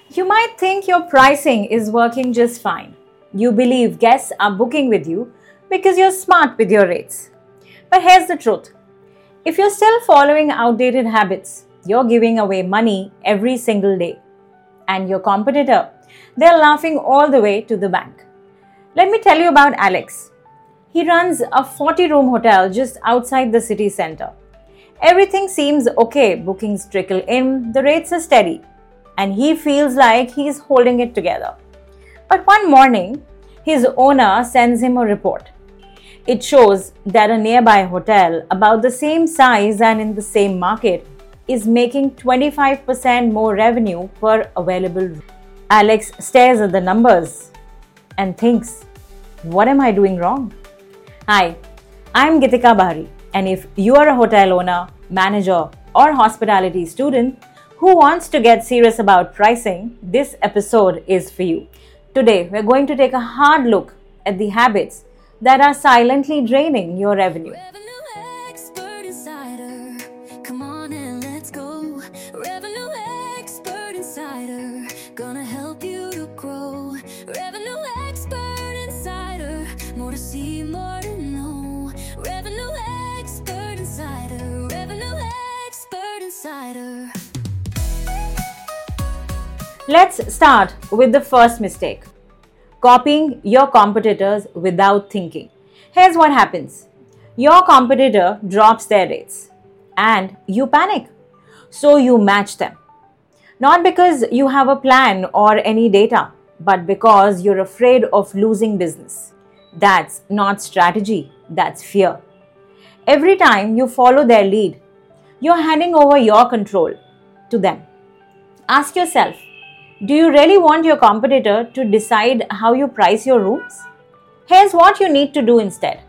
You might think your pricing is working just fine. You believe guests are booking with you because you're smart with your rates. But here's the truth. If you're still following outdated habits, you're giving away money every single day. And your competitor, they're laughing all the way to the bank. Let me tell you about Alex. He runs a 40-room hotel just outside the city center. Everything seems okay, bookings trickle in, the rates are steady, and he feels like he's holding it together. But one morning, his owner sends him a report. It shows that a nearby hotel, about the same size and in the same market, is making 25% more revenue per available room. Alex stares at the numbers and thinks, what am I doing wrong? Hi, I'm Gitika Bahari, and if you are a hotel owner, manager, or hospitality student who wants to get serious about pricing, this episode is for you. Today, we're going to take a hard look at the habits that are silently draining your revenue. Revenue Expert Insider, come on and let's go. Revenue Expert Insider, gonna help you to grow. Revenue Expert Insider, more to see, more to know. Revenue Expert Insider, Revenue Expert Insider. Let's start with the first mistake. Copying your competitors without thinking. Here's what happens. Your competitor drops their rates and you panic. So you match them. Not because you have a plan or any data, but because you're afraid of losing business. That's not strategy, that's fear. Every time you follow their lead, you're handing over your control to them. Ask yourself, do you really want your competitor to decide how you price your rooms? Here's what you need to do instead.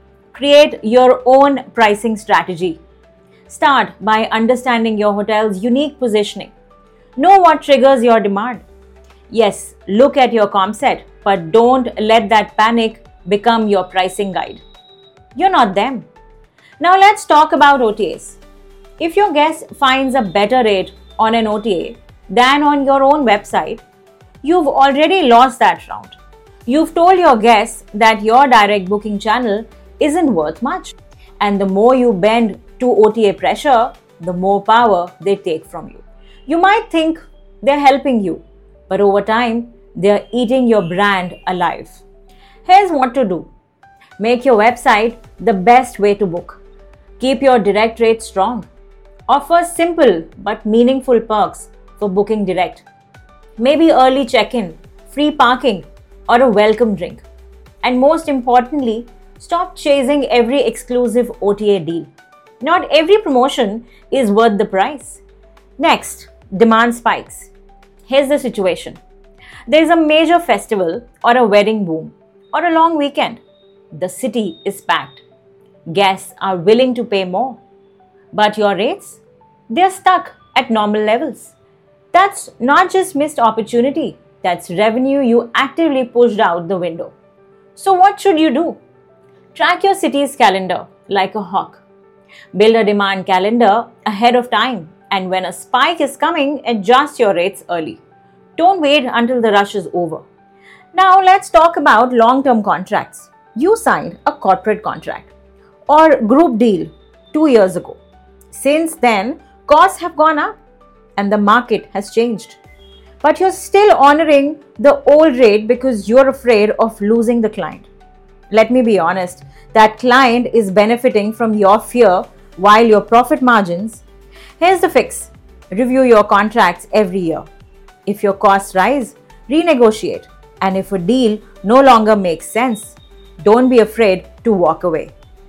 Create your own pricing strategy. Start by understanding your hotel's unique positioning. Know what triggers your demand. Yes, look at your comp set, but don't let that panic become your pricing guide. You're not them. Now let's talk about OTAs. If your guest finds a better rate on an OTA than on your own website, you've already lost that round. You've told your guests that your direct booking channel isn't worth much. And the more you bend to OTA pressure, the more power they take from you. You might think they're helping you, but over time, they're eating your brand alive. Here's what to do. Make your website the best way to book. Keep your direct rate strong. Offer simple but meaningful perks for booking direct. Maybe early check-in, free parking, or a welcome drink. And most importantly, stop chasing every exclusive OTA deal. Not every promotion is worth the price. Next, demand spikes. Here's the situation. There is a major festival or a wedding boom or a long weekend. The city is packed. Guests are willing to pay more. But your rates? They're stuck at normal levels. That's not just missed opportunity, that's revenue you actively pushed out the window. So what should you do? Track your city's calendar like a hawk. Build a demand calendar ahead of time, and when a spike is coming, adjust your rates early. Don't wait until the rush is over. Now let's talk about long-term contracts. You signed a corporate contract or group deal 2 years ago. Since then, costs have gone up and the market has changed. But you're still honoring the old rate because you're afraid of losing the client. Let me be honest, that client is benefiting from your fear while your profit margins. Here's the fix. Review your contracts every year. If your costs rise, renegotiate. And if a deal no longer makes sense, don't be afraid to walk away.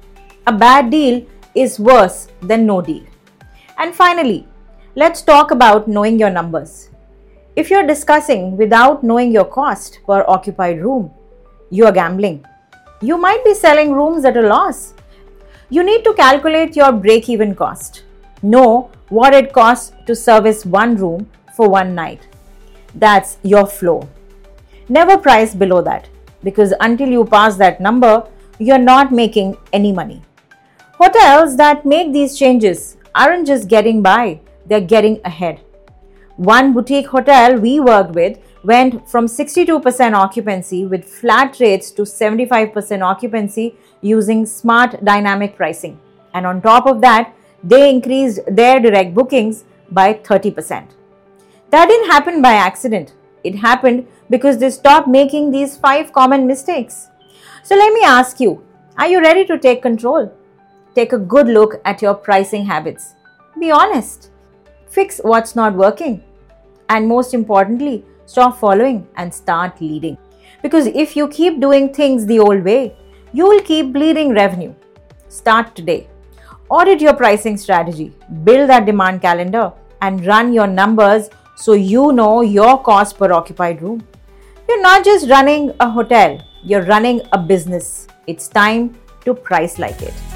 A bad deal is worse than no deal. And finally, let's talk about knowing your numbers. If you're discussing without knowing your cost per occupied room, you are gambling. You might be selling rooms at a loss. You need to calculate your break-even cost. Know what it costs to service one room for one night. That's your floor. Never price below that, because until you pass that number, you're not making any money. Hotels that make these changes aren't just getting by, they're getting ahead. One boutique hotel we worked with went from 62% occupancy with flat rates to 75% occupancy using smart dynamic pricing. And on top of that, they increased their direct bookings by 30%. That didn't happen by accident. It happened because they stopped making these 5 common mistakes. So let me ask you, are you ready to take control? Take a good look at your pricing habits. Be honest. Fix what's not working. And most importantly, stop following and start leading. Because if you keep doing things the old way, you will keep bleeding revenue. Start today. Audit your pricing strategy, build that demand calendar, and run your numbers so you know your cost per occupied room. You're not just running a hotel, you're running a business. It's time to price like it.